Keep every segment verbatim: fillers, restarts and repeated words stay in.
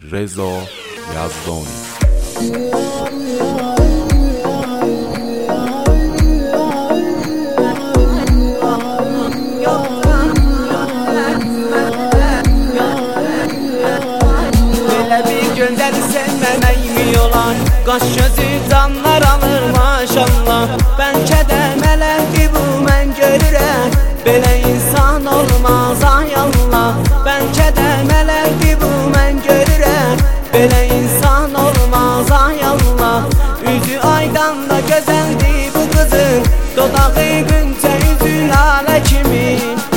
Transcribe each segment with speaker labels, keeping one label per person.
Speaker 1: رضا یزدانی.
Speaker 2: Qaş gözü canlar alır maşallah. Bəlkə də mələkdir bu mən görürəm. Belə insan olmaz ay Allah. Bəlkə də mələkdir bu mən görürəm. Belə insan olmaz ay Allah. Üzü aydan da gözəldir bu qızın. Dodağı güncə üzü lalə kimi.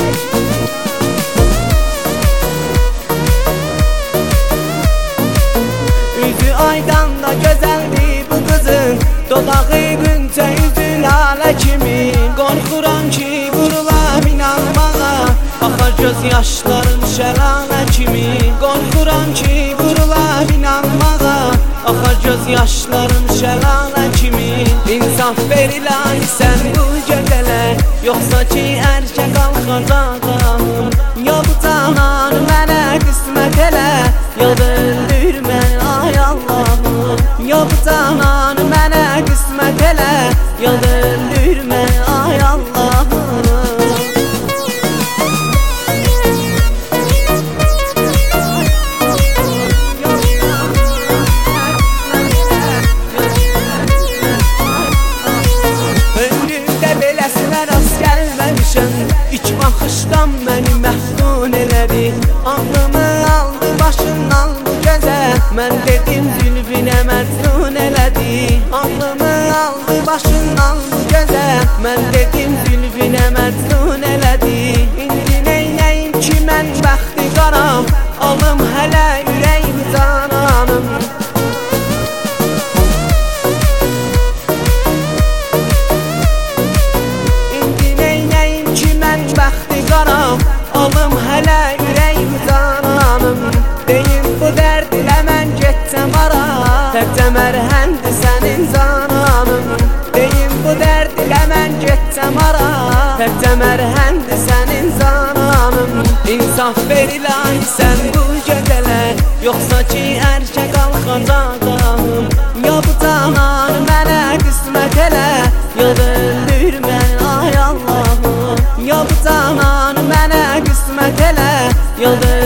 Speaker 2: Üzü aydan da gözəldir bu qızın. Dodağı güncə üzü lalə kimi. Qorxuram ki vurulam inanmağa. Baxar göz yaşlarım şəlalə kimi. Qorxuram ki vurulam inanmağa. Baxar göz yaşlarım şəlalə kimi. İnsaf ver ilahi sən bu gecələ. Yoxsa ki ərkə qalxacaqam. Ya bu canan mənə qismət elə. Ya da öldürmə ay Allahım. Ya bu canan mənə qismət elə. Ya da öldürmə ay Allahım. Ömrümdə beləsinə rast gəlməmişəm. İlk baxışdan məni məftun elədi. Ağlımı aldı başından bu gözə. Mən dedim zülfünə məcnun elədi. Ağlımı aldı başından bu gözə. Mən dedim zülfünə məcnun elədi. İndi neynəyim ki mən bəxti qaram. Alım hələ ürəyim cananım. İndi neynəyim ki mən bəxti qaram. Alım hələ ürəyim cananım. Deyim bu dərdilə mən getsəm ara. Təkcə mərhəmdir sənin cananım. Deyim bu dərdilə mən getsəm ara. Təkcə mərhəmdir sənin cananım. İnsaf ver ilahi sən bu gecələ. Yoxsa ki ərkə qalxacaqam. Ya bu canan mənə qismət elə. Ya da öldürmə ay Allahım. Ya bu canan mənə qismət elə. Ya da